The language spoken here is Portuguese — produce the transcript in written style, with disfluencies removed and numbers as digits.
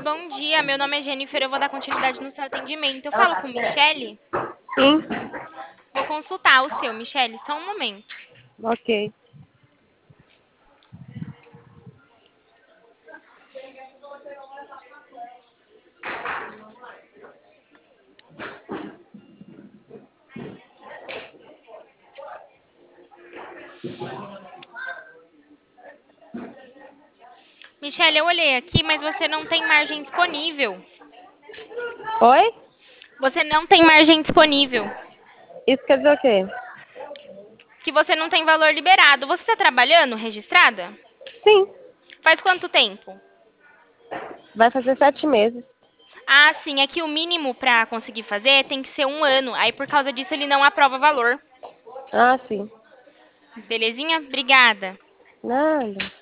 bom dia. Meu nome é Jennifer, eu vou dar continuidade no seu atendimento. Eu falo com Michele? Sim, Vou consultar o seu, Michele, só um momento. ok. Michele, eu olhei aqui, mas você não tem margem disponível. Oi? Você não tem margem disponível. Isso quer dizer o quê? Que você não tem valor liberado. Você está trabalhando registrada? Sim, Faz quanto tempo? vai fazer 7 meses. Ah, sim, é que o mínimo para conseguir fazer tem que ser um ano. Aí, por causa disso, ele não aprova valor. Ah, sim. Belezinha? Obrigada. Nada.